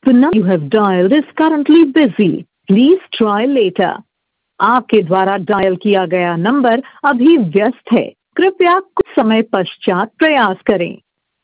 The number you have dialed is currently busy. Please try later. आपके द्वारा dial किया गया नंबर अभी व्यस्त है, कृपया कुछ समय पश्चात प्रयास करें।